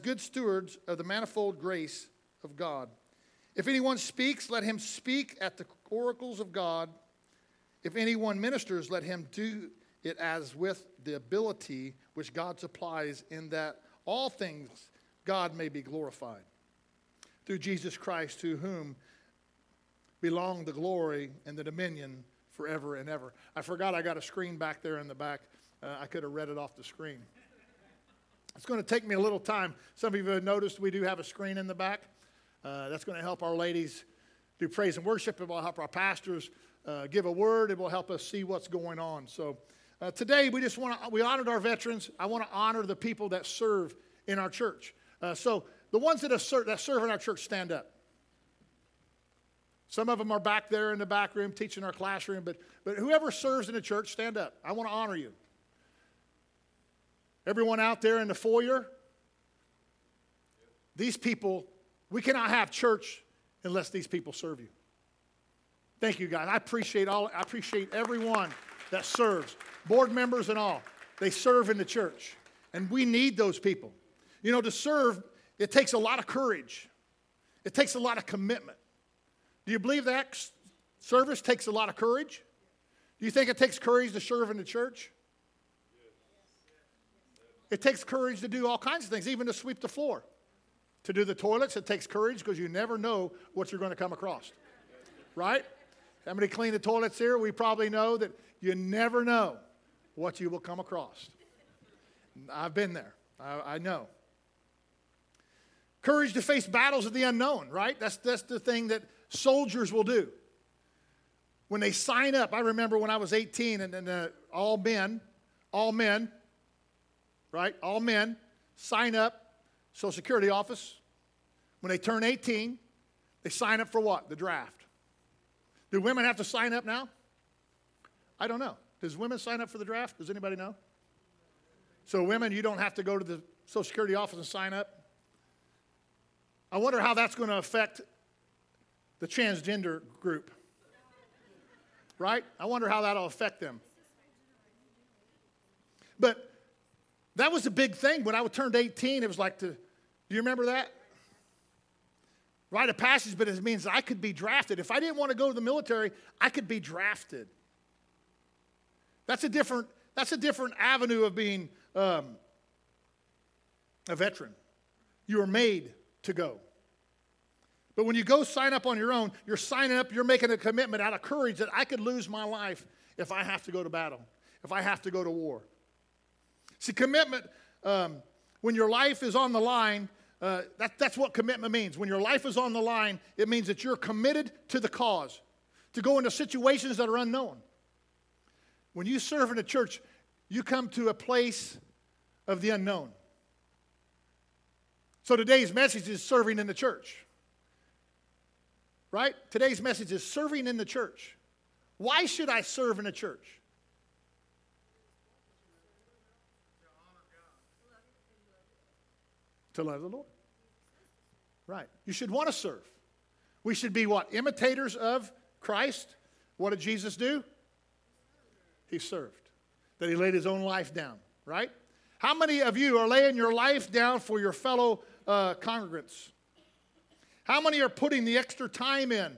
good stewards of the manifold grace of God. If anyone speaks, let him speak at the oracles of God. If anyone ministers, let him do it as with the ability which God supplies, in that all things God may be glorified. Through Jesus Christ, to whom belong the glory and the dominion forever and ever. I forgot I got a screen back there in the back. I could have read it off the screen. It's going to take me a little time. Some of you have noticed we do have a screen in the back. That's going to help our ladies do praise and worship. It will help our pastors give a word. It will help us see what's going on. So today we honored our veterans. I want to honor the people that serve in our church. So the ones that serve in our church, stand up. Some of them are back there in the back room teaching our classroom, but whoever serves in the church, stand up. I want to honor you. Everyone out there in the foyer, these people, we cannot have church unless these people serve you. Thank you, guys. I appreciate everyone that serves, board members and all. They serve in the church, and we need those people. You know, to serve, it takes a lot of courage. It takes a lot of commitment. Do you believe that service takes a lot of courage? Do you think it takes courage to serve in the church? It takes courage to do all kinds of things, even to sweep the floor. To do the toilets, it takes courage because you never know what you're going to come across. Right? How many clean the toilets here? We probably know that you never know what you will come across. I've been there. I know. Courage to face battles of the unknown, right? That's the thing that soldiers will do. When they sign up, I remember when I was 18 and all men, right? All men sign up, Social Security office. When they turn 18, they sign up for what? The draft. Do women have to sign up now? I don't know. Does women sign up for the draft? Does anybody know? So women, you don't have to go to the Social Security office and sign up. I wonder how that's going to affect the transgender group. Right? I wonder how that'll affect them. But that was a big thing. When I turned 18, it was like do you remember that? Rite of passage, but it means I could be drafted. If I didn't want to go to the military, I could be drafted. That's a different avenue of being a veteran. You are made to go. But when you go sign up on your own, you're signing up, you're making a commitment out of courage that I could lose my life if I have to go to battle, if I have to go to war. See, commitment, when your life is on the line, that's what commitment means. When your life is on the line, it means that you're committed to the cause, to go into situations that are unknown. When you serve in a church, you come to a place of the unknown. So today's message is serving in the church. Right? Today's message is serving in the church. Why should I serve in a church? To love the Lord. Right. You should want to serve. We should be what? Imitators of Christ. What did Jesus do? He served. That he laid his own life down. Right? How many of you are laying your life down for your fellow congregants? How many are putting the extra time in?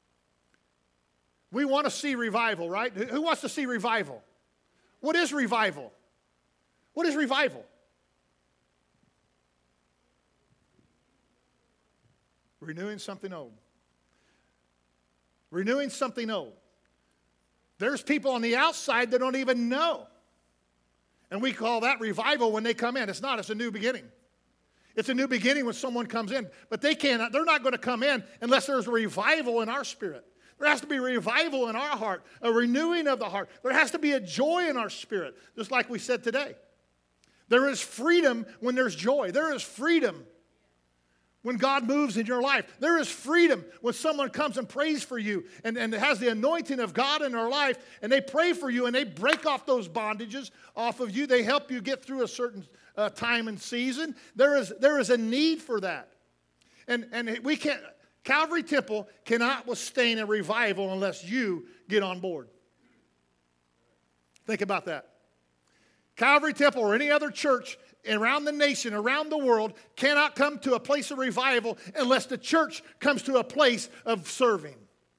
We want to see revival, right? Who wants to see revival? What is revival? What is revival? Renewing something old. Renewing something old. There's people on the outside that don't even know. And we call that revival when they come in. It's not, it's a new beginning. It's a new beginning when someone comes in. But they're not going to come in unless there's a revival in our spirit. There has to be a revival in our heart, a renewing of the heart. There has to be a joy in our spirit, just like we said today. There is freedom when there's joy. There is freedom when God moves in your life. There is freedom when someone comes and prays for you and has the anointing of God in their life, and they pray for you and they break off those bondages off of you. They help you get through a certain time and season. There is a need for that. And we can't, Calvary Temple cannot withstand a revival unless you get on board. Think about that. Calvary Temple or any other church around the nation, around the world, cannot come to a place of revival unless the church comes to a place of serving.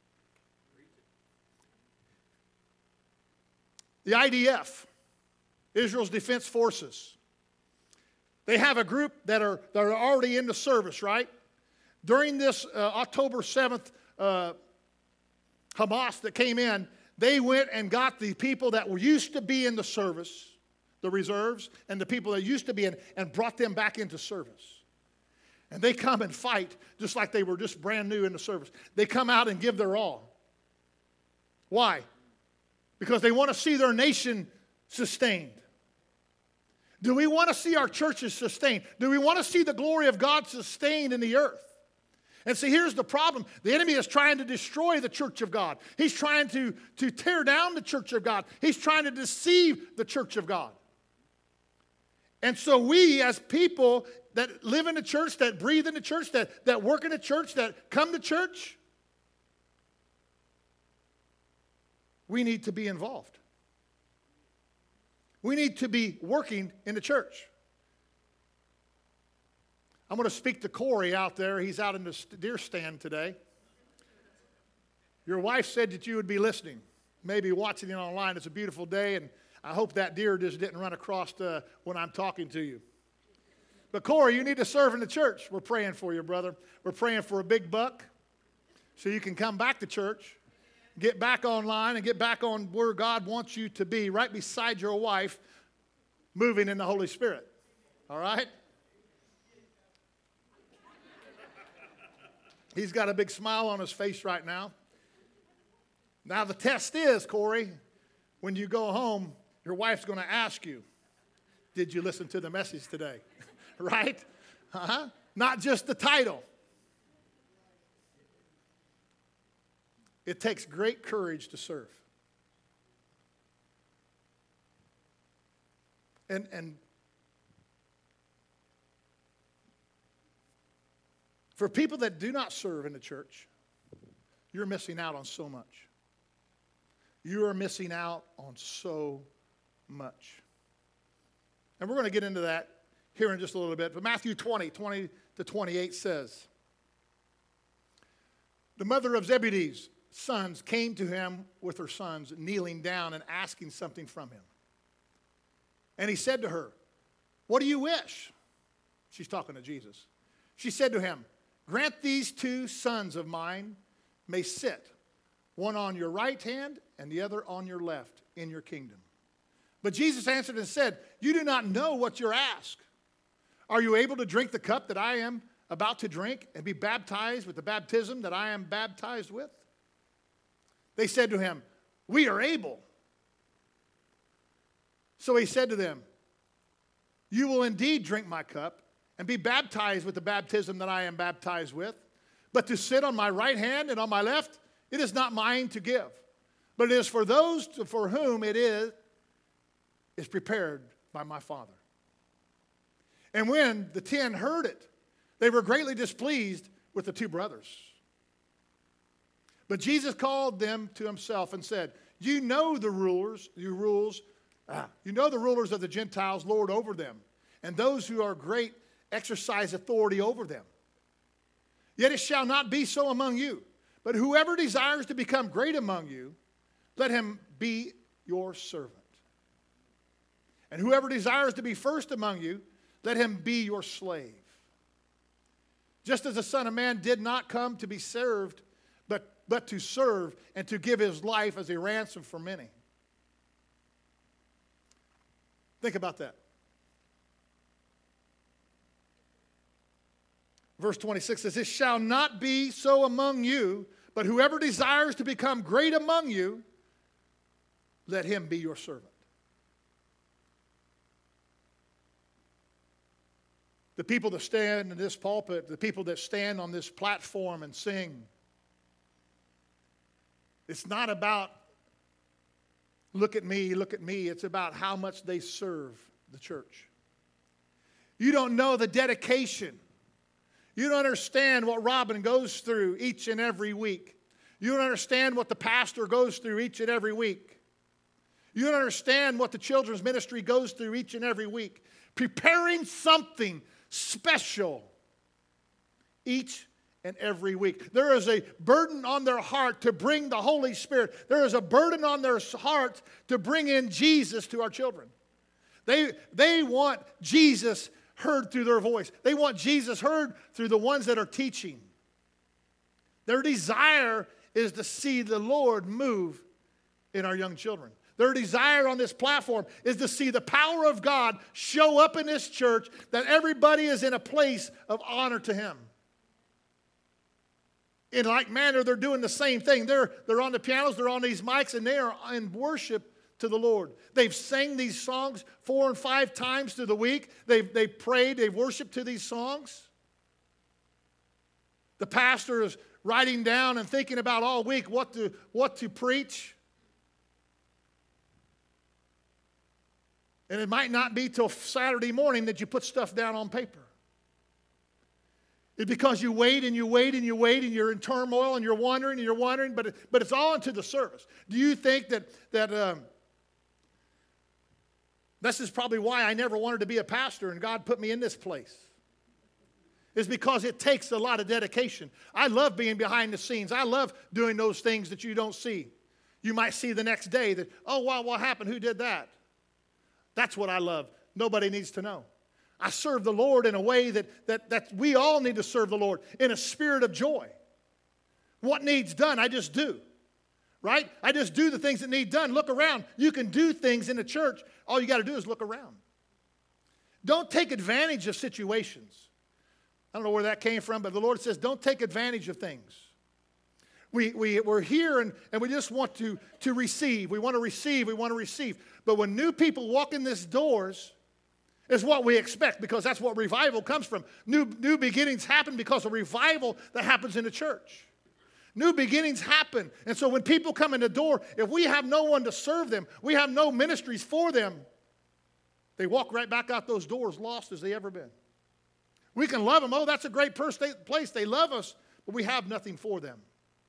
The IDF, Israel's Defense Forces, they have a group that are already in the service, right? During this October 7th Hamas that came in, they went and got the people that were used to be in the service, the reserves, and the people that used to be in, and brought them back into service. And they come and fight just like they were just brand new in the service. They come out and give their all. Why? Because they want to see their nation sustained. Do we want to see our churches sustained? Do we want to see the glory of God sustained in the earth? And see, here's the problem. The enemy is trying to destroy the church of God. He's trying to tear down the church of God. He's trying to deceive the church of God. And so we, as people that live in the church, that breathe in the church, that work in the church, that come to church, we need to be involved. We need to be working in the church. I'm going to speak to Corey out there. He's out in the deer stand today. Your wife said that you would be listening, maybe watching it online. It's a beautiful day, and I hope that deer just didn't run across when I'm talking to you. But Corey, you need to serve in the church. We're praying for you, brother. We're praying for a big buck so you can come back to church, get back online, and get back on where God wants you to be, right beside your wife, moving in the Holy Spirit. All right? He's got a big smile on his face right now. Now the test is, Corey, when you go home, your wife's going to ask you, did you listen to the message today? Right? Not just the title. It takes great courage to serve. And for people that do not serve in the church, you're missing out on so much. You are missing out on so much. And we're going to get into that here in just a little bit. But Matthew 20 to 28 says, the mother of Zebedee's sons came to him with her sons, kneeling down and asking something from him. And he said to her, what do you wish? She's talking to Jesus. She said to him, grant these two sons of mine may sit, one on your right hand and the other on your left, in your kingdom. But Jesus answered and said, you do not know what you're asked. Are you able to drink the cup that I am about to drink and be baptized with the baptism that I am baptized with? They said to him, we are able. So he said to them, you will indeed drink my cup and be baptized with the baptism that I am baptized with. But to sit on my right hand and on my left, it is not mine to give, but it is for those for whom it is prepared by my Father. And when the 10 heard it, they were greatly displeased with the two brothers. But Jesus called them to himself and said, you know the rulers of the Gentiles lord over them, and those who are great exercise authority over them. Yet it shall not be so among you. But whoever desires to become great among you, let him be your servant. And whoever desires to be first among you, let him be your slave. Just as the Son of Man did not come to be served, but to serve and to give his life as a ransom for many. Think about that. Verse 26 says, it shall not be so among you, but whoever desires to become great among you, let him be your servant. The people that stand in this pulpit, the people that stand on this platform and sing, it's not about look at me, look at me. It's about how much they serve the church. You don't know the dedication. You don't understand what Robin goes through each and every week. You don't understand what the pastor goes through each and every week. You don't understand what the children's ministry goes through each and every week. preparing something special each and every week. There is a burden on their heart to bring the Holy Spirit. There is a burden on their heart to bring in Jesus to our children. They want Jesus heard through their voice. They want Jesus heard through the ones that are teaching. Their desire is to see the Lord move in our young children. Their desire on this platform is to see the power of God show up in this church, that everybody is in a place of honor to Him. In like manner, they're doing the same thing. They're on the pianos, they're on these mics, and they are in worship to the Lord. They've sang these songs 4 and 5 times through the week. They've prayed, they've worshiped to these songs. The pastor is writing down and thinking about all week what to preach. And it might not be till Saturday morning that you put stuff down on paper. It's because you wait and you wait and you wait and you're in turmoil and you're wondering, but it's all into the service. Do you think that this is probably why I never wanted to be a pastor and God put me in this place? It's because it takes a lot of dedication. I love being behind the scenes. I love doing those things that you don't see. You might see the next day that, oh, wow, what happened? Who did that? That's what I love. Nobody needs to know. I serve the Lord in a way that we all need to serve the Lord, in a spirit of joy. What needs done, I just do. Right? I just do the things that need done. Look around. You can do things in the church. All you got to do is look around. Don't take advantage of situations. I don't know where that came from, but the Lord says don't take advantage of things. We're here and we just want to receive. We want to receive. We want to receive. But when new people walk in these doors, is what we expect, because that's what revival comes from. New beginnings happen because of revival that happens in the church. New beginnings happen. And so when people come in the door, if we have no one to serve them, we have no ministries for them, they walk right back out those doors lost as they ever been. We can love them. Oh, that's a great place. They love us, but we have nothing for them.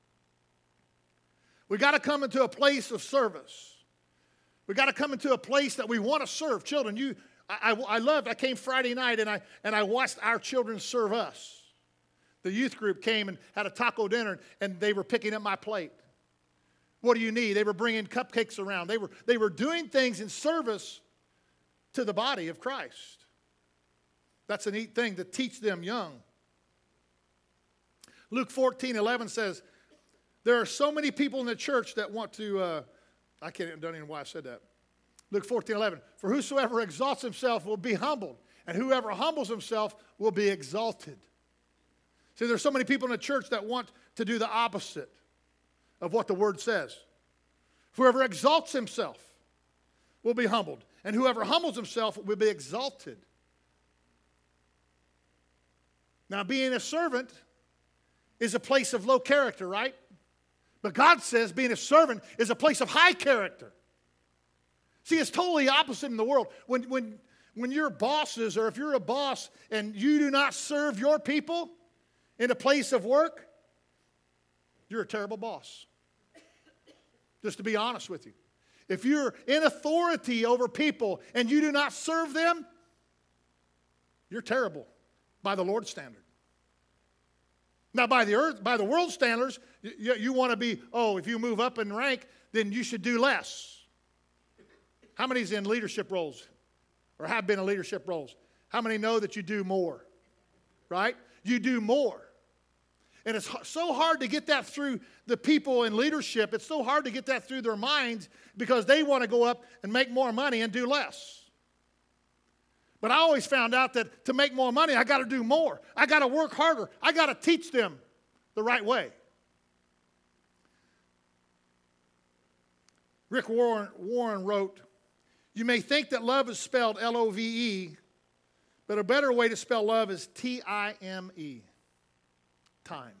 We got to come into a place of service. We got to come into a place that we want to serve. Children, I came Friday night and I watched our children serve us. The youth group came and had a taco dinner, and they were picking up my plate. What do you need? They were bringing cupcakes around. They were doing things in service to the body of Christ. That's a neat thing to teach them young. Luke 14:11 says, there are so many people in the church that want to, I don't even know why I said that. Luke 14:11, for whosoever exalts himself will be humbled, and whoever humbles himself will be exalted. See, there's so many people in the church that want to do the opposite of what the Word says. Whoever exalts himself will be humbled, and whoever humbles himself will be exalted. Now, being a servant is a place of low character, right? But God says being a servant is a place of high character. See, it's totally opposite in the world. When you're bosses, or if you're a boss and you do not serve your people in a place of work, you're a terrible boss. Just to be honest with you. If you're in authority over people and you do not serve them, you're terrible by the Lord's standard. Now, by the world standards, you want to be, if you move up in rank, then you should do less. How many is in leadership roles or have been in leadership roles? How many know that you do more? Right? You do more. And it's so hard to get that through the people in leadership. It's so hard to get that through their minds because they want to go up and make more money and do less. But I always found out that to make more money, I got to do more. I got to work harder. I got to teach them the right way. Rick Warren wrote, you may think that love is spelled L-O-V-E, but a better way to spell love is T-I-M-E. Time.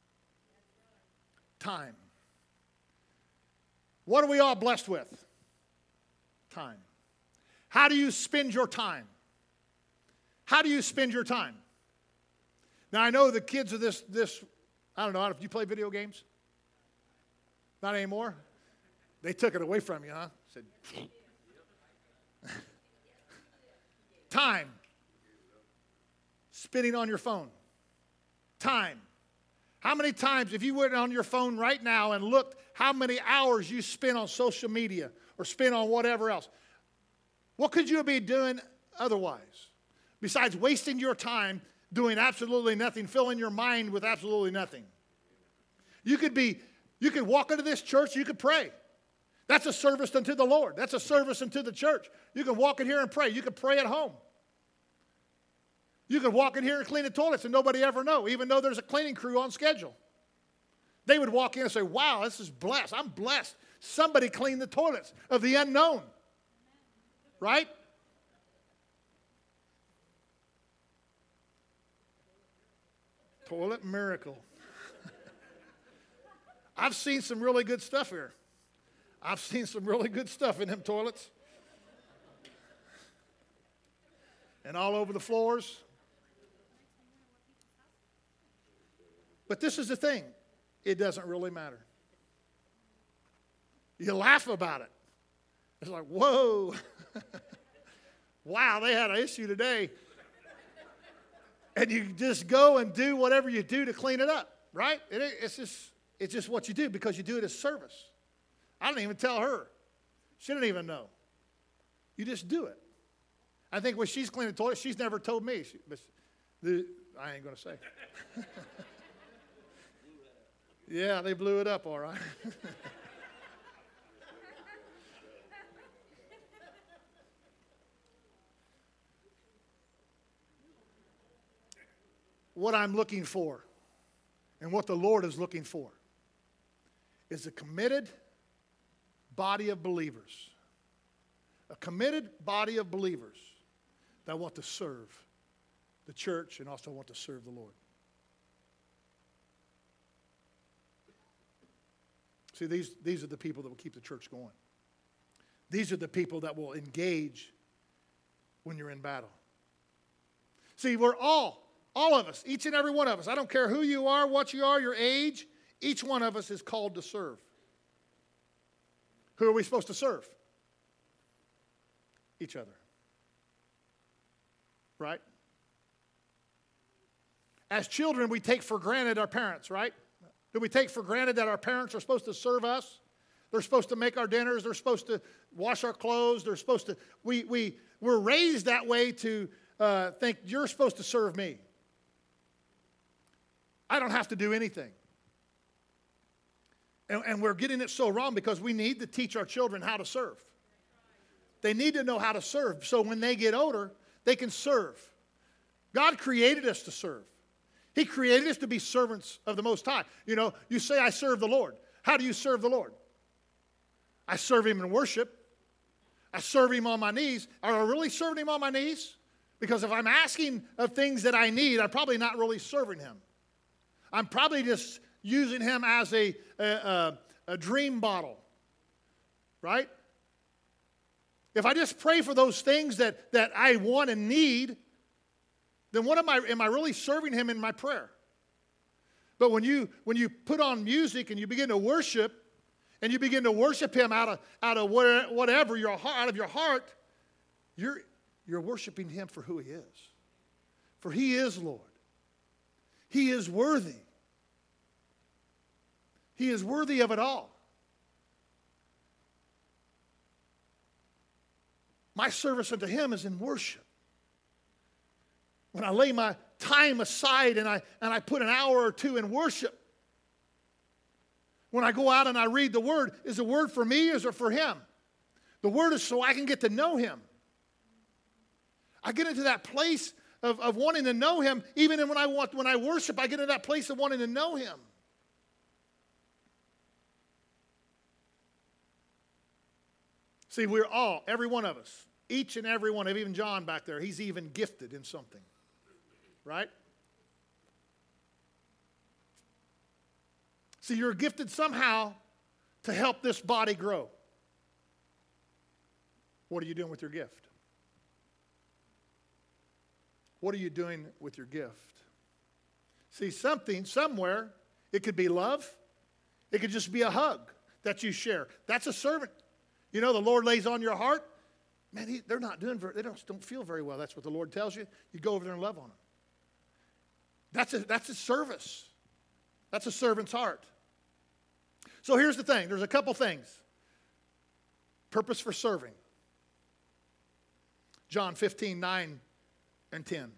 Time. What are we all blessed with? Time. How do you spend your time? How do you spend your time? Now, I know the kids of this, I don't know, if you play video games? Not anymore? They took it away from you, huh? Said, Time. Spending on your phone. Time. How many times, if you went on your phone right now and looked how many hours you spend on social media or spend on whatever else, what could you be doing otherwise? Besides wasting your time doing absolutely nothing, filling your mind with absolutely nothing. You could walk into this church, you could pray. That's a service unto the Lord. That's a service unto the church. You can walk in here and pray. You can pray at home. You could walk in here and clean the toilets and nobody ever know, even though there's a cleaning crew on schedule. They would walk in and say, wow, this is blessed. I'm blessed. Somebody cleaned the toilets of the unknown. Right? Toilet miracle. I've seen some really good stuff here. I've seen some really good stuff in them toilets. And all over the floors. But this is the thing. It doesn't really matter. You laugh about it. It's like, whoa. Wow, they had an issue today. And you just go and do whatever you do to clean it up, right? It's just what you do because you do it as service. I didn't even tell her. She didn't even know. You just do it. I think when she's cleaning the toilet, she's never told me. I ain't going to say. Yeah, they blew it up all right. What I'm looking for and what the Lord is looking for is a committed body of believers. A committed body of believers that want to serve the church and also want to serve the Lord. See, these are the people that will keep the church going. These are the people that will engage when you're in battle. See, we're all of us, each and every one of us, I don't care who you are, what you are, your age, each one of us is called to serve. Who are we supposed to serve? Each other. Right? As children, we take for granted our parents, right? Do we take for granted that our parents are supposed to serve us? They're supposed to make our dinners. They're supposed to wash our clothes. They're supposed to, we're raised that way to think you're supposed to serve me. I don't have to do anything. And we're getting it so wrong because we need to teach our children how to serve. They need to know how to serve so when they get older, they can serve. God created us to serve. He created us to be servants of the Most High. You know, you say, I serve the Lord. How do you serve the Lord? I serve Him in worship. I serve Him on my knees. Are I really serving Him on my knees? Because if I'm asking of things that I need, I'm probably not really serving Him. I'm probably just using Him as a dream bottle, right? If I just pray for those things that I want and need, then am I really serving Him in my prayer? But when you put on music and you begin to worship, and you begin to worship Him out of whatever out of your heart, you're worshiping Him for who He is. For He is Lord. He is worthy. He is worthy of it all. My service unto Him is in worship. When I lay my time aside and I put an hour or two in worship. When I go out and I read the Word, is the Word for me or is it for Him? The Word is so I can get to know Him. I get into that place of wanting to know Him. Even when I worship, I get into that place of wanting to know Him. See, we're all, every one of us, each and every one of, even John back there, he's even gifted in something. Right? See, you're gifted somehow to help this body grow. What are you doing with your gift? What are you doing with your gift? See, something, somewhere, it could be love. It could just be a hug that you share. That's a servant. You know, the Lord lays on your heart. Man, they're not doing very, they don't feel very well. That's what the Lord tells you. You go over there and love on them. That's a service. That's a servant's heart. So here's the thing. There's a couple things. Purpose for serving. John 15, 9 and 10.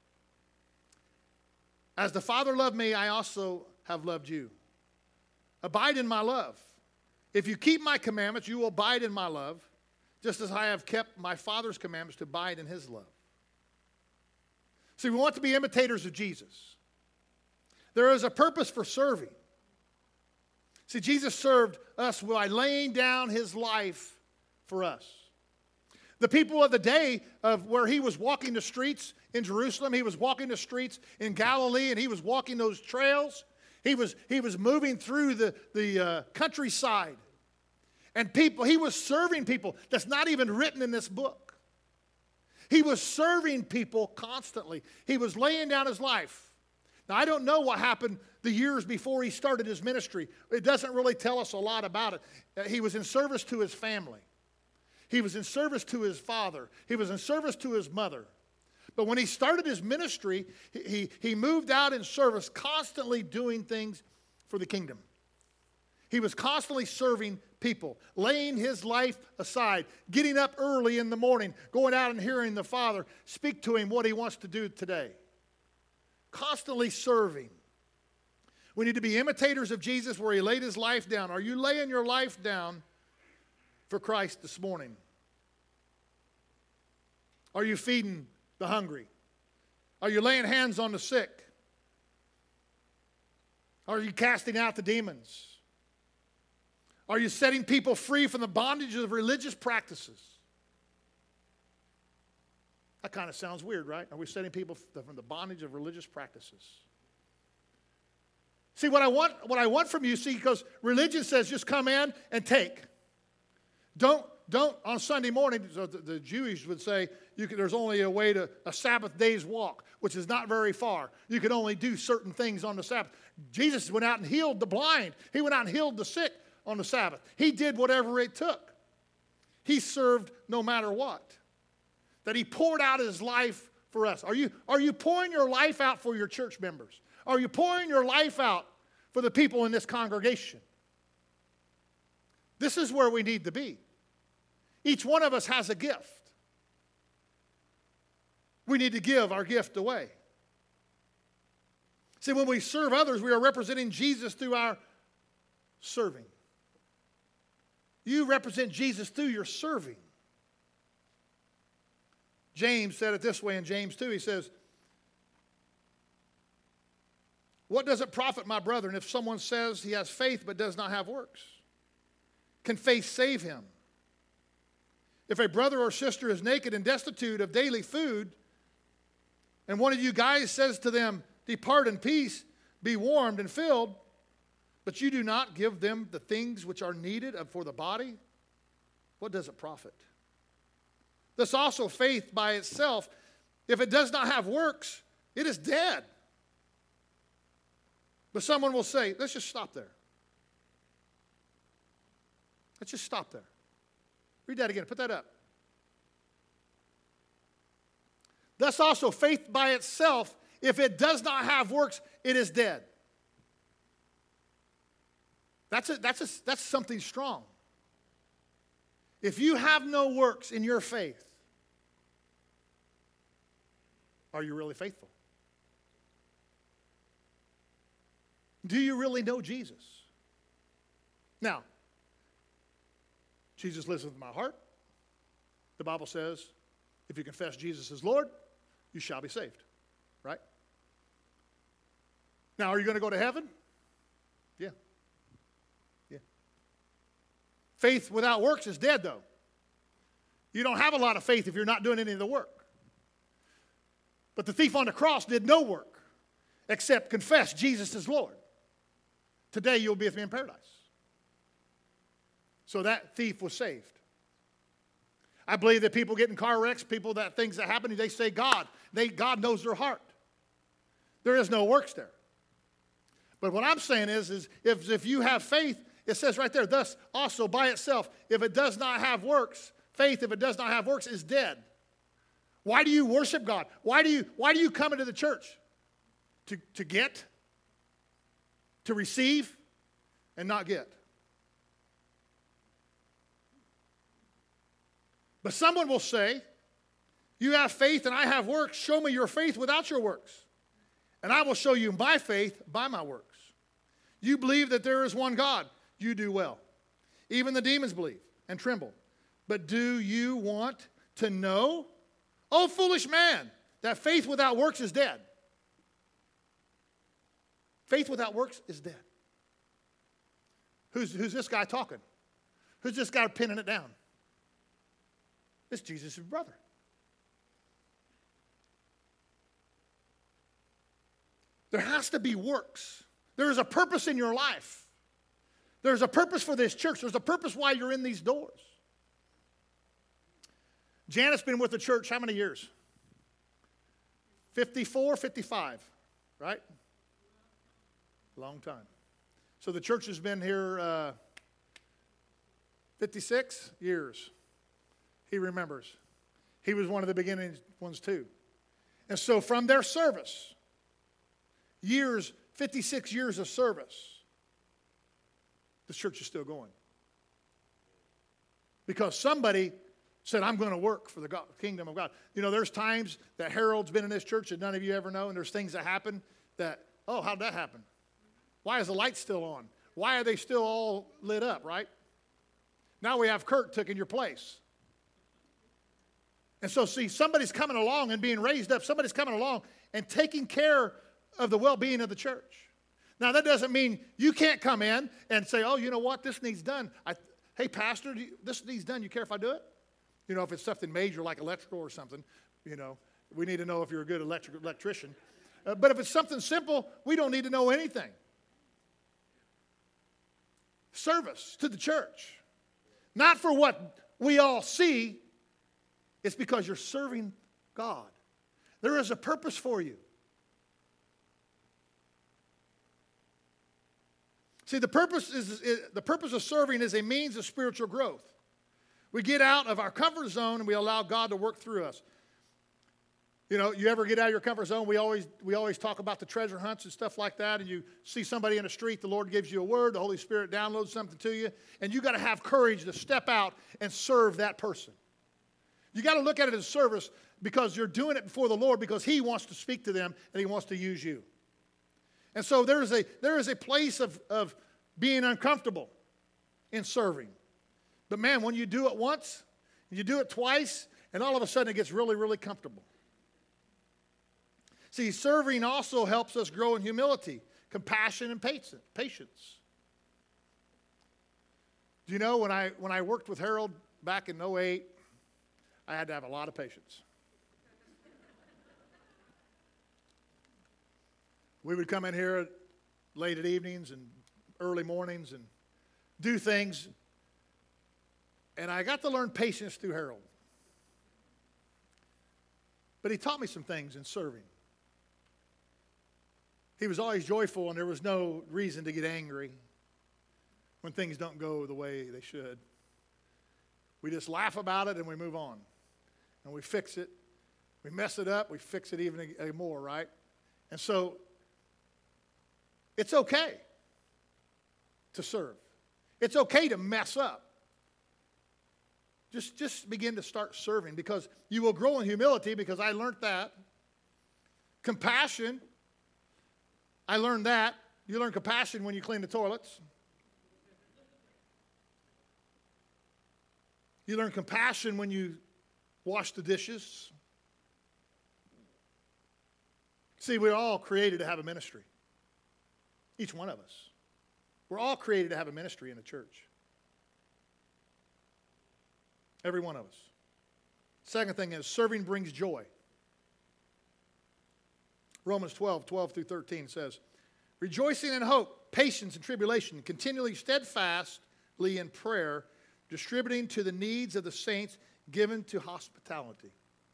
As the Father loved me, I also have loved you. Abide in my love. If you keep my commandments, you will abide in my love, just as I have kept my Father's commandments to abide in his love. See, we want to be imitators of Jesus. There is a purpose for serving. See, Jesus served us by laying down his life for us. The people of the day of where he was walking the streets in Jerusalem, he was walking the streets in Galilee, and he was walking those trails. He was moving through the countryside. And people, he was serving people. That's not even written in this book. He was serving people constantly. He was laying down his life. Now, I don't know what happened the years before he started his ministry. It doesn't really tell us a lot about it. He was in service to his family. He was in service to his father. He was in service to his mother. But when he started his ministry, he moved out in service, constantly doing things for the kingdom. He was constantly serving people, laying his life aside, getting up early in the morning, going out and hearing the Father speak to him what he wants to do today. Constantly serving. We need to be imitators of Jesus where he laid his life down. Are you laying your life down for Christ this morning? Are you feeding the hungry? Are you laying hands on the sick? Are you casting out the demons? Are you setting people free from the bondage of religious practices? That kind of sounds weird, right? Are we setting people from the bondage of religious practices? See, what I want from you, see, because religion says just come in and take. Don't on Sunday morning, so the Jewish would say, there's only a way to a Sabbath day's walk, which is not very far. You can only do certain things on the Sabbath. Jesus went out and healed the blind. He went out and healed the sick on the Sabbath. He did whatever it took. He served no matter what. That he poured out his life for us. Are you pouring your life out for your church members? Are you pouring your life out for the people in this congregation? This is where we need to be. Each one of us has a gift. We need to give our gift away. See, when we serve others, we are representing Jesus through our serving. You represent Jesus through your serving. James said it this way in James 2. He says, what does it profit, my brethren, if someone says he has faith but does not have works? Can faith save him? If a brother or sister is naked and destitute of daily food, and one of you guys says to them, depart in peace, be warmed and filled, but you do not give them the things which are needed for the body, what does it profit? Thus also faith by itself, if it does not have works, it is dead. But someone will say, let's just stop there. Let's just stop there. Read that again. Put that up. Thus also faith by itself, if it does not have works, it is dead. That's something strong. If you have no works in your faith, are you really faithful? Do you really know Jesus? Now, Jesus lives within my heart. The Bible says, if you confess Jesus as Lord, you shall be saved. Right? Now, are you going to go to heaven? Yeah. Yeah. Faith without works is dead, though. You don't have a lot of faith if you're not doing any of the work. But the thief on the cross did no work except confess Jesus as Lord. Today you'll be with me in paradise. So that thief was saved. I believe that people get in car wrecks, things that happen, they say God. God knows their heart. There is no works there. But what I'm saying is if you have faith, it says right there, thus also by itself, if it does not have works, faith, if it does not have works, is dead. Why do you worship God? Why do you come into the church? To get? To receive and not get. But someone will say, you have faith and I have works. Show me your faith without your works. And I will show you my faith by my works. You believe that there is one God. You do well. Even the demons believe and tremble. But do you want to know, O foolish man, that faith without works is dead? Faith without works is dead. Who's this guy talking? Who's this guy pinning it down? It's Jesus' brother. There has to be works. There is a purpose in your life. There's a purpose for this church. There's a purpose why you're in these doors. Janet's been with the church how many years? 54, 55, right? Long time. So the church has been here 56 years. He remembers. He was one of the beginning ones too. And so from their service, 56 years of service, the church is still going. Because somebody said, I'm going to work for the kingdom of God. You know, there's times that Harold's been in this church that none of you ever know, and there's things that happen that, oh, how'd that happen? Why is the light still on? Why are they still all lit up, right? Now we have Kurt taking your place. And so, see, somebody's coming along and being raised up. Somebody's coming along and taking care of the well-being of the church. Now, that doesn't mean you can't come in and say, oh, you know what, this needs done. Hey, pastor, this needs done. You care if I do it? You know, if it's something major like electrical or something, you know, we need to know if you're a good electrician. But if it's something simple, we don't need to know anything. Service to the church. Not for what we all see. It's because you're serving God. There is a purpose for you. See, the purpose of serving is a means of spiritual growth. We get out of our comfort zone and we allow God to work through us. You know, you ever get out of your comfort zone? We always talk about the treasure hunts and stuff like that, and you see somebody in the street, the Lord gives you a word, the Holy Spirit downloads something to you, and you got to have courage to step out and serve that person. You got to look at it as service because you're doing it before the Lord because He wants to speak to them and He wants to use you. And so there is a place of being uncomfortable in serving. But man, when you do it once, you do it twice, and all of a sudden it gets really, really comfortable. See, serving also helps us grow in humility, compassion, and patience. Do you know when I worked with Harold back in 2008, I had to have a lot of patience. We would come in here late at evenings and early mornings and do things. And I got to learn patience through Harold. But he taught me some things in serving. He was always joyful, and there was no reason to get angry when things don't go the way they should. We just laugh about it and we move on. And we fix it. We mess it up, we fix it even more, right? And so, it's okay to serve. It's okay to mess up. Just begin to start serving because you will grow in humility because I learned that. Compassion, I learned that. You learn compassion when you clean the toilets. You learn compassion when you wash the dishes. See, we're all created to have a ministry. Each one of us. We're all created to have a ministry in the church. Every one of us. Second thing is serving brings joy. Romans 12 through 13 says, rejoicing in hope, patience in tribulation, continually steadfastly in prayer, distributing to the needs of the saints, given to hospitality.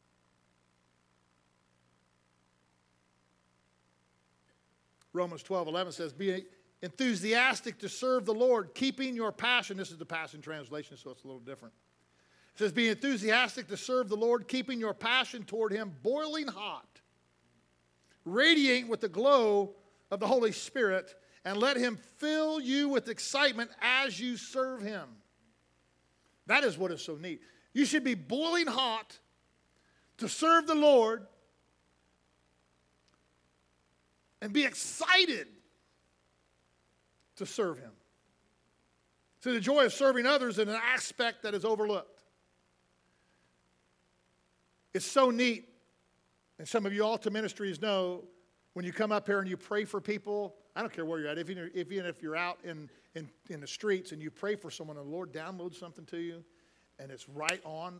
Romans 12:11 says, be enthusiastic to serve the Lord, keeping your passion. This is the Passion Translation, so it's a little different. It says, be enthusiastic to serve the Lord, keeping your passion toward him boiling hot, radiating with the glow of the Holy Spirit, and let him fill you with excitement as you serve him. That is what is so neat. You should be boiling hot to serve the Lord and be excited to serve him. See, the joy of serving others is an aspect that is overlooked. It's so neat, and some of you altar ministries know, when you come up here and you pray for people, I don't care where you're at, even if you're out in the streets and you pray for someone and the Lord downloads something to you, and it's right on,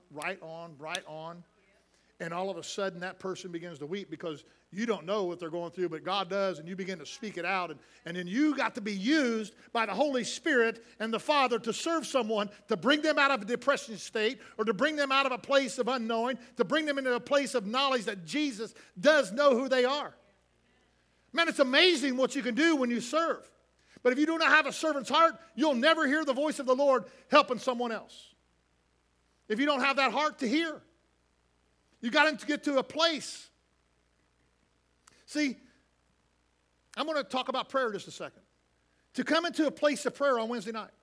and all of a sudden that person begins to weep because you don't know what they're going through, but God does, and you begin to speak it out, and then you got to be used by the Holy Spirit and the Father to serve someone, to bring them out of a depression state, or to bring them out of a place of unknowing, to bring them into a place of knowledge that Jesus does know who they are. Man, it's amazing what you can do when you serve. But if you do not have a servant's heart, you'll never hear the voice of the Lord helping someone else. If you don't have that heart to hear, you got to get to a place. See, I'm going to talk about prayer just a second. To come into a place of prayer on Wednesday night,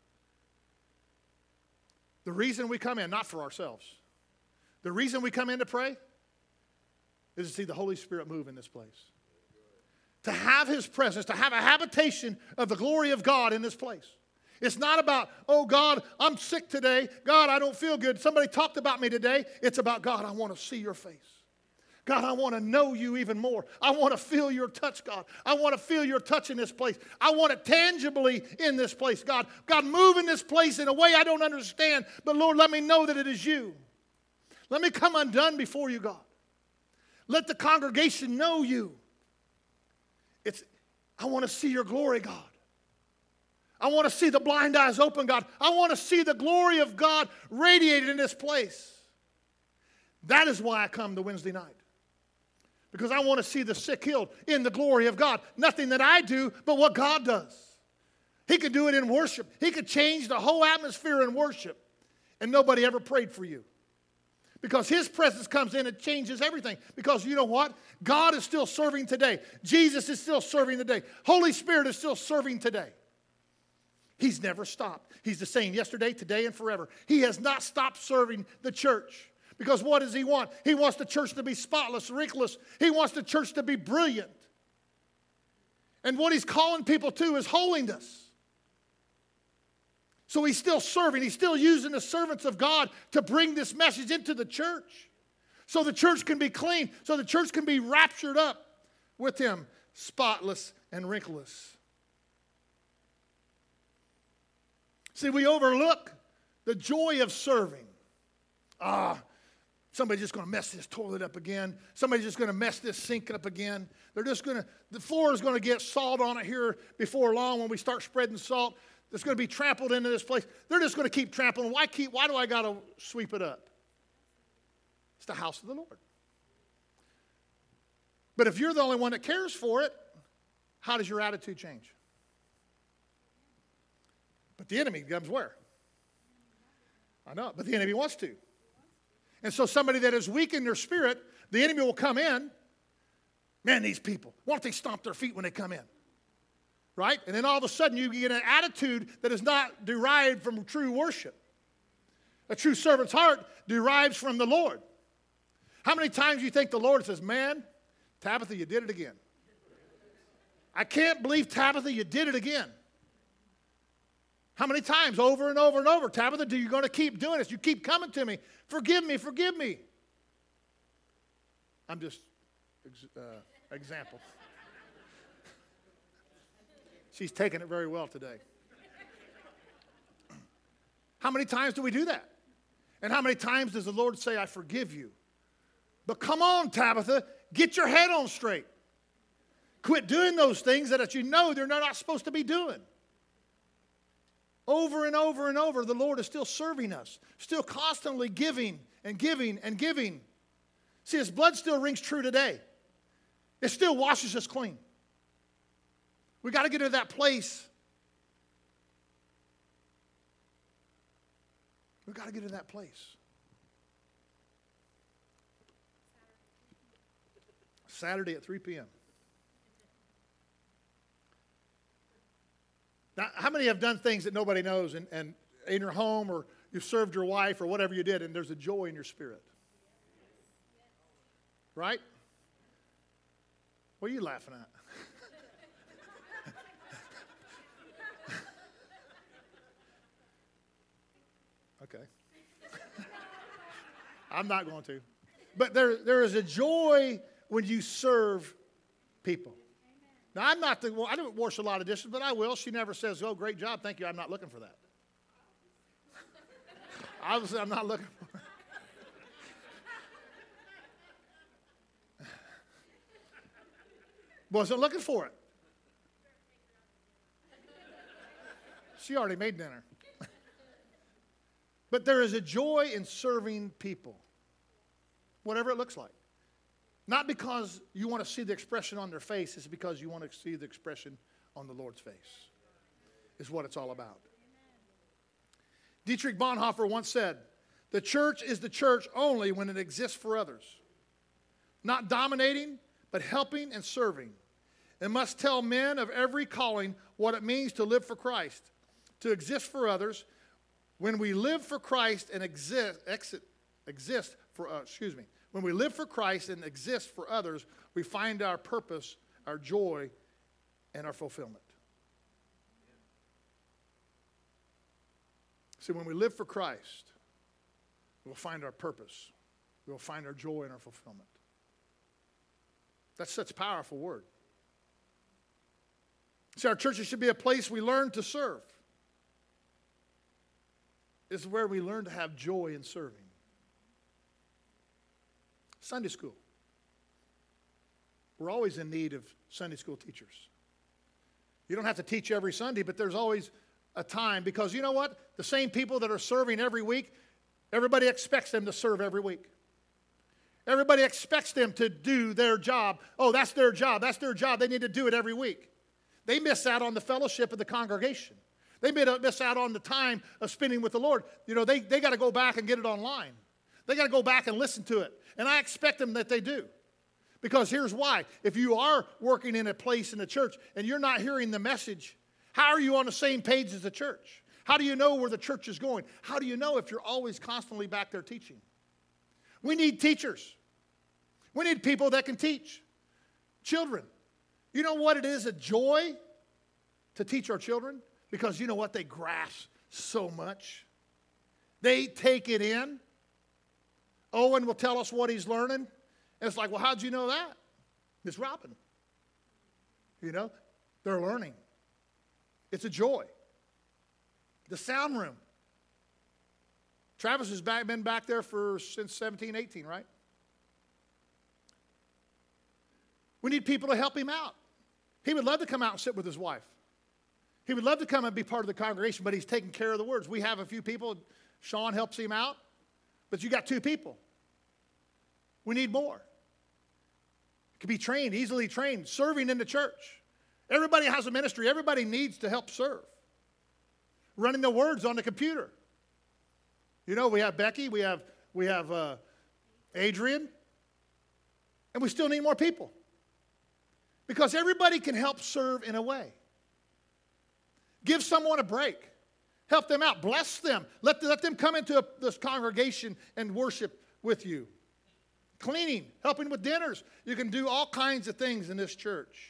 the reason we come in, not for ourselves, the reason we come in to pray is to see the Holy Spirit move in this place. To have his presence, to have a habitation of the glory of God in this place. It's not about, oh God, I'm sick today. God, I don't feel good. Somebody talked about me today. It's about, God, I want to see your face. God, I want to know you even more. I want to feel your touch, God. I want to feel your touch in this place. I want it tangibly in this place, God. God, move in this place in a way I don't understand. But Lord, let me know that it is you. Let me come undone before you, God. Let the congregation know you. I want to see your glory, God. I want to see the blind eyes open, God. I want to see the glory of God radiated in this place. That is why I come to Wednesday night. Because I want to see the sick healed in the glory of God. Nothing that I do, but what God does. He could do it in worship. He could change the whole atmosphere in worship. And nobody ever prayed for you. Because his presence comes in and changes everything. Because you know what? God is still serving today. Jesus is still serving today. Holy Spirit is still serving today. He's never stopped. He's the same yesterday, today, and forever. He has not stopped serving the church. Because what does he want? He wants the church to be spotless, wrinkless. He wants the church to be brilliant. And what he's calling people to is holiness. So he's still serving. He's still using the servants of God to bring this message into the church. So the church can be clean. So the church can be raptured up with him, spotless and wrinkless. See, we overlook the joy of serving. Somebody's just going to mess this toilet up again. Somebody's just going to mess this sink up again. The floor is going to get salt on it here before long when we start spreading salt. It's going to be trampled into this place. They're just going to keep trampling. Why do I got to sweep it up? It's the house of the Lord. But if you're the only one that cares for it, how does your attitude change? But the enemy comes where? I know, but the enemy wants to. And so somebody that is weak in their spirit, the enemy will come in. Man, these people, why don't they stomp their feet when they come in? Right? And then all of a sudden you get an attitude that is not derived from true worship. A true servant's heart derives from the Lord. How many times do you think the Lord says, man, Tabitha, you did it again. I can't believe, Tabitha, you did it again. How many times over and over and over, Tabitha, do you going to keep doing this? You keep coming to me. Forgive me, forgive me. I'm just example. She's taking it very well today. How many times do we do that? And how many times does the Lord say, I forgive you? But come on, Tabitha, get your head on straight. Quit doing those things that you know they're not supposed to be doing. Over and over and over, the Lord is still serving us, still constantly giving and giving and giving. See, His blood still rings true today. It still washes us clean. We got to get to that place. We've got to get to that place. Saturday at 3 p.m. Now, how many have done things that nobody knows and in your home, or you've served your wife or whatever you did, and there's a joy in your spirit? Right? What are you laughing at? Okay. I'm not going to. But there is a joy when you serve people. Now, I don't wash a lot of dishes, but I will. She never says, oh, great job, thank you, I'm not looking for that. Obviously, I'm not looking for it. Wasn't looking for it. She already made dinner. But there is a joy in serving people, whatever it looks like. Not because you want to see the expression on their face, it's because you want to see the expression on the Lord's face, is what it's all about. Dietrich Bonhoeffer once said, the church is the church only when it exists for others. Not dominating, but helping and serving. It must tell men of every calling what it means to live for Christ, to exist for others. When we live for Christ and when we live for Christ and exist for others, we find our purpose, our joy, and our fulfillment. See, when we live for Christ, we'll find our purpose. We'll find our joy and our fulfillment. That's such a powerful word. See, our churches should be a place we learn to serve. This is where we learn to have joy in serving. Sunday school. We're always in need of Sunday school teachers. You don't have to teach every Sunday, but there's always a time, because you know what? The same people that are serving every week, everybody expects them to serve every week. Everybody expects them to do their job. Oh, that's their job. That's their job. They need to do it every week. They miss out on the fellowship of the congregation. They miss out on the time of spending with the Lord. You know, they got to go back and get it online. They got to go back and listen to it. And I expect them that they do. Because here's why. If you are working in a place in the church and you're not hearing the message, how are you on the same page as the church? How do you know where the church is going? How do you know if you're always constantly back there teaching? We need teachers. We need people that can teach. Children. You know what it is, a joy to teach our children? Because you know what? They grasp so much. They take it in. Owen will tell us what he's learning. And it's like, well, how'd you know that? Miss Robin. You know, they're learning. It's a joy. The sound room. Travis has been back there since 17, 18, right? We need people to help him out. He would love to come out and sit with his wife. He would love to come and be part of the congregation, but he's taking care of the words. We have a few people. Sean helps him out. But you got 2 people. We need more. Can be trained, easily trained, serving in the church. Everybody has a ministry. Everybody needs to help serve. Running the words on the computer. You know, we have Becky, we have Adrian, and we still need more people. Because everybody can help serve in a way. Give someone a break. Help them out. Bless them. Let them come into this congregation and worship with you. Cleaning, helping with dinners. You can do all kinds of things in this church.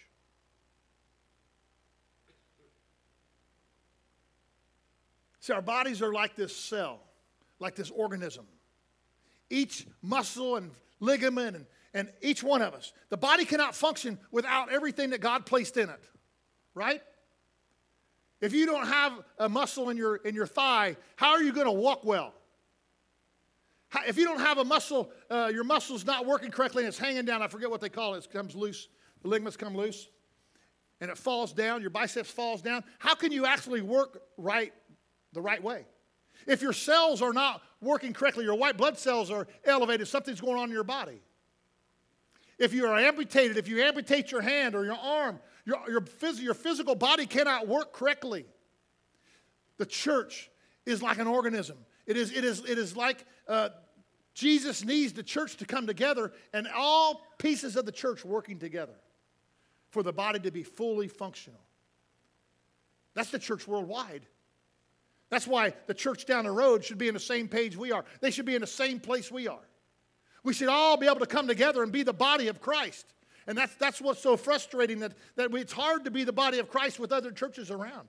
See, our bodies are like this cell, like this organism. Each muscle and ligament and each one of us. The body cannot function without everything that God placed in it, right? If you don't have a muscle in your thigh, how are you going to walk well? If you don't have a muscle, your muscle's not working correctly and it's hanging down, I forget what they call it, it comes loose, the ligaments come loose, and it falls down, your biceps falls down, how can you actually work the right way? If your cells are not working correctly, your white blood cells are elevated, something's going on in your body. If you are amputated, if you amputate your hand or your arm, your physical body cannot work correctly. The church is like an organism. It is like Jesus needs the church to come together and all pieces of the church working together for the body to be fully functional. That's the church worldwide. That's why the church down the road should be in the same page we are. They should be in the same place we are. We should all be able to come together and be the body of Christ. And that's what's so frustrating, that it's hard to be the body of Christ with other churches around.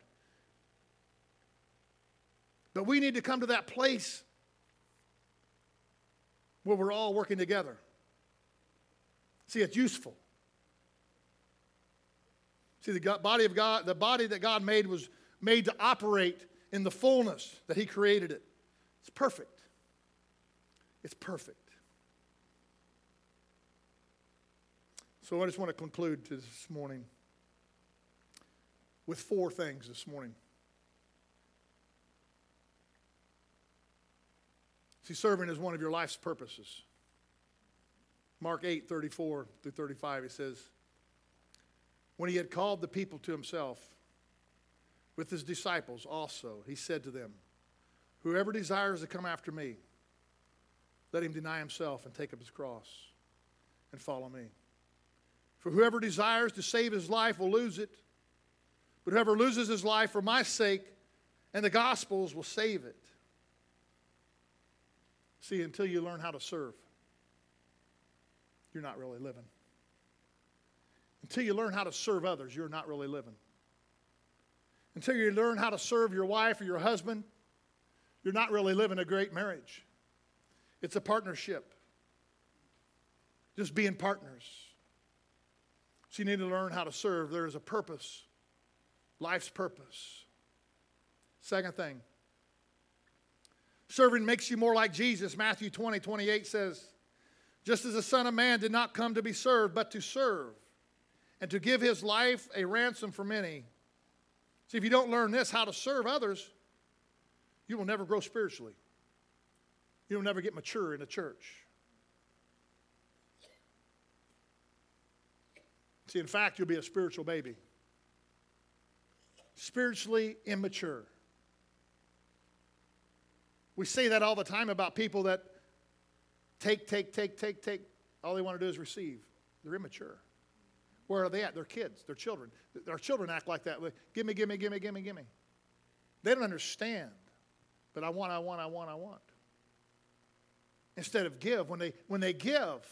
But we need to come to that place where we're all working together. See, it's useful. See, the body of God, the body that God made was made to operate in the fullness that He created it. It's perfect. It's perfect. So I just want to conclude this morning with 4 things this morning. See, serving is one of your life's purposes. Mark 8:34 through 35, He says, when He had called the people to Himself with His disciples also, He said to them, whoever desires to come after me, let him deny himself and take up his cross and follow me. For whoever desires to save his life will lose it, but whoever loses his life for my sake and the gospel's will save it. See, until you learn how to serve, you're not really living. Until you learn how to serve others, you're not really living. Until you learn how to serve your wife or your husband, you're not really living a great marriage. It's a partnership. Just being partners. So you need to learn how to serve. There is a purpose, life's purpose. Second thing, serving makes you more like Jesus. Matthew 20:28 says, just as the Son of Man did not come to be served, but to serve, and to give His life a ransom for many. See, if you don't learn this, how to serve others, you will never grow spiritually. You will never get mature in the church. See, in fact, you'll be a spiritual baby. Spiritually immature. We say that all the time about people that take. All they want to do is receive. They're immature. Where are they at? They're kids. They're children. Our children act like that. Give me. They don't understand. But I want. Instead of give, when they give,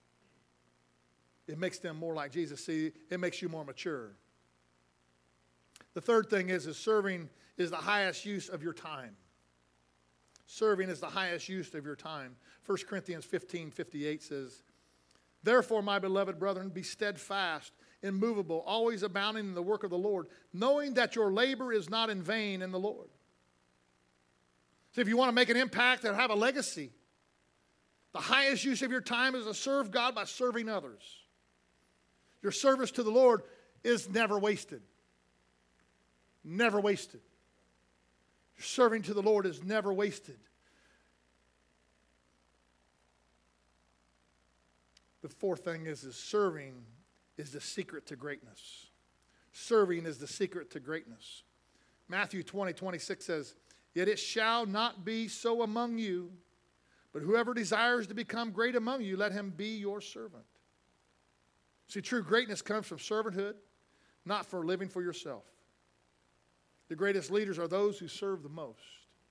it makes them more like Jesus. See, it makes you more mature. The third thing is serving is the highest use of your time. Serving is the highest use of your time. 1 Corinthians 15:58 says, therefore, my beloved brethren, be steadfast, immovable, always abounding in the work of the Lord, knowing that your labor is not in vain in the Lord. So if you want to make an impact and have a legacy, the highest use of your time is to serve God by serving others. Your service to the Lord is never wasted. Never wasted. Your serving to the Lord is never wasted. The fourth thing is serving is the secret to greatness. Serving is the secret to greatness. Matthew 20:26 says, yet it shall not be so among you, but whoever desires to become great among you, let him be your servant. See, true greatness comes from servanthood, not for living for yourself. The greatest leaders are those who serve the most.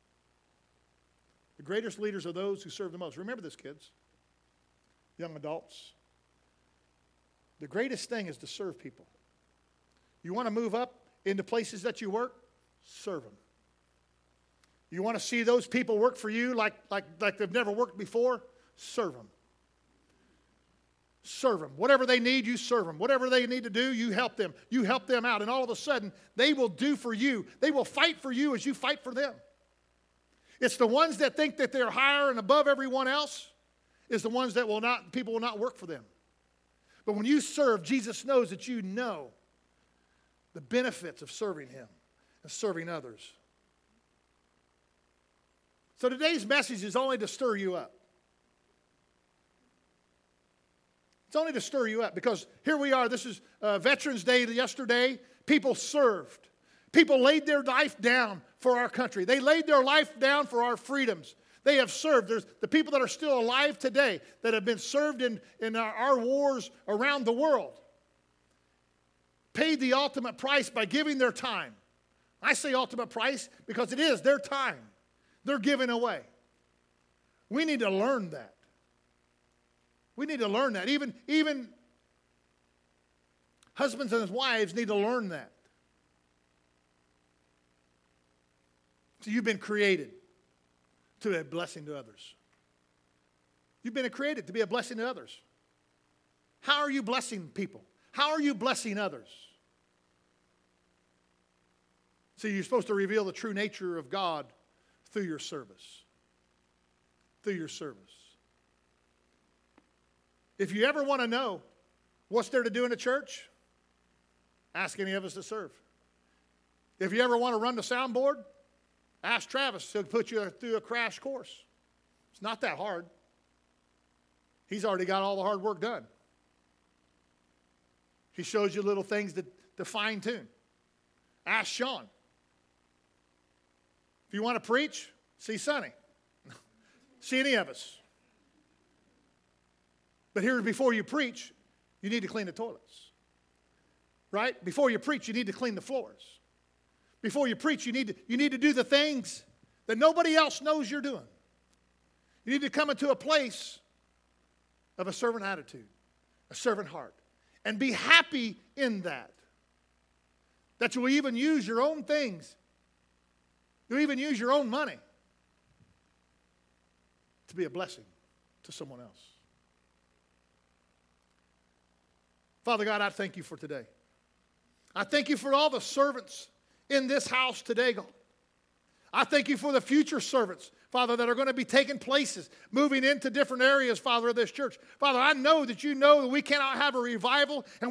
The greatest leaders are those who serve the most. Remember this, kids, young adults. The greatest thing is to serve people. You want to move up into places that you work? Serve them. You want to see those people work for you like they've never worked before? Serve them. Serve them. Whatever they need, you serve them. Whatever they need to do, you help them. You help them out. And all of a sudden, they will do for you. They will fight for you as you fight for them. It's the ones that think that they're higher and above everyone else is the ones that people will not work for them. But when you serve, Jesus knows that you know the benefits of serving Him and serving others. So today's message is only to stir you up. It's only to stir you up because here we are. This is Veterans Day yesterday. People served. People laid their life down for our country. They laid their life down for our freedoms. They have served. There's the people that are still alive today that have been served in our wars around the world. Paid the ultimate price by giving their time. I say ultimate price because it is their time. They're giving away. We need to learn that. We need to learn that. Even husbands and wives need to learn that. So you've been created to be a blessing to others. You've been created to be a blessing to others. How are you blessing people? How are you blessing others? See, you're supposed to reveal the true nature of God through your service. Through your service. If you ever want to know what's there to do in a church, ask any of us to serve. If you ever want to run the soundboard, ask Travis. He'll put you through a crash course. It's not that hard. He's already got all the hard work done. He shows you little things to fine tune. Ask Sean. If you want to preach, see Sonny. See any of us. But here, before you preach, you need to clean the toilets. Right? Before you preach, you need to clean the floors. Before you preach, you need to do the things that nobody else knows you're doing. You need to come into a place of a servant attitude, a servant heart, and be happy in that. That you'll even use your own things. You'll even use your own money to be a blessing to someone else. Father God, I thank you for today. I thank you for all the servants in this house today, God. I thank you for the future servants, Father, that are going to be taking places, moving into different areas, Father, of this church. Father, I know that you know that we cannot have a revival and